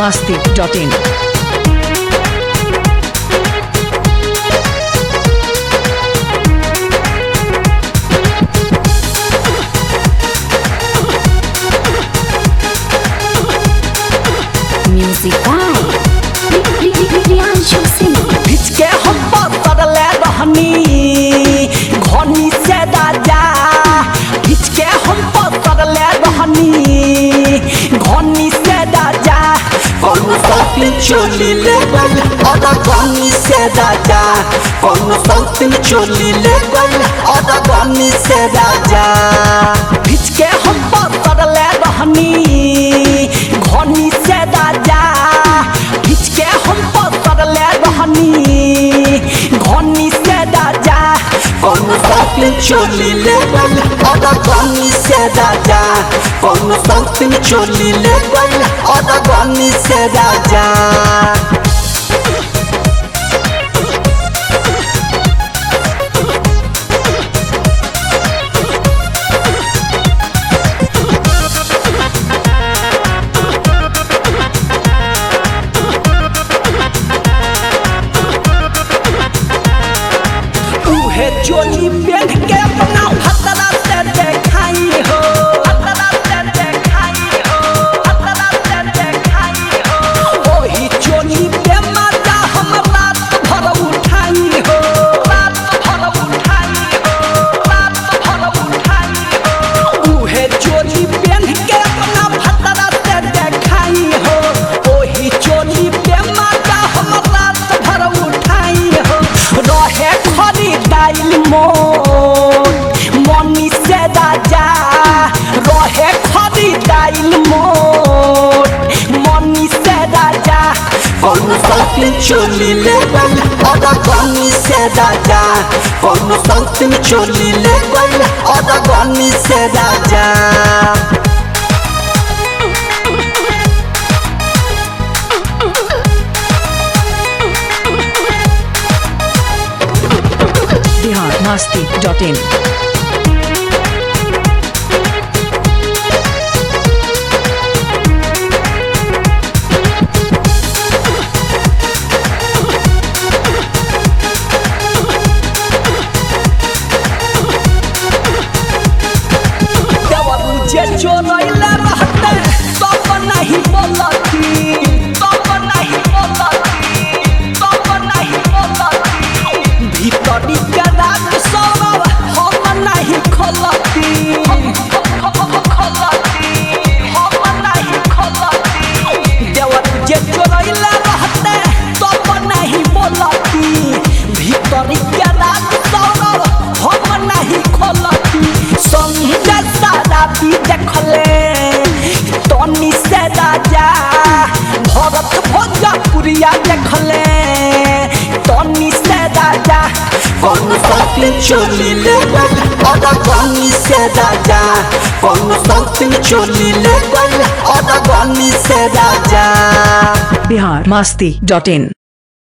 biharmasti.in Music by Priyanshu Singh. के हम पकड़ले रहनी घनी से राजा के हम पकड़ले रहनी घनी से राजा कौन सौतीन चोली ले गल और घनी से राजा कौन सौतीन चोली ले गल और घनी से राजा के हम पकड़ले रहनी घनी से राजा के हम पकड़ले रहनी घनी से राजा कौन सौतीन चोली ले गल और घनी से राजा कौन सौतीन चोली ले गल और घनी से राजा चोली पहन के अपना भतरा से देखाई हो भतरा से देखाई हो भतरा से देखाई हो ओही चोली पे मजा हम रात भर उठाई हो रात भर उठाई हो रात भर उठाई हो उहे चोली पहन के अपना भतरा से देखाई हो ओही चोली पे मजा हम रात भर उठाई हो रहे खरीदाइल मनी से राजा रहे खरीदाइल मनी से राजा कौन सौतीन चोली ले गल और घनी से राजा कौन सौतीन चोली ले गल और घनी से राजा biharmasti.in जे चोरैले रहते तब नहीं बोलती तब नहीं बोलती तब नहीं बोलती भीतरी के रात सब हम नहीं खोलती हम नहीं खोलती देवर जे चोरैले रहते तब नहीं बोलती भीतरी के रात सब हम नहीं खोलती संगे सारा भी देखले तनी से राजा भरत भोजपुरिया देखले तनी से राजा कौन सौतीन चोली ले गल और घनी से राजा कौन सौतीन चोली ले गल और घनी से राजा biharmasti.in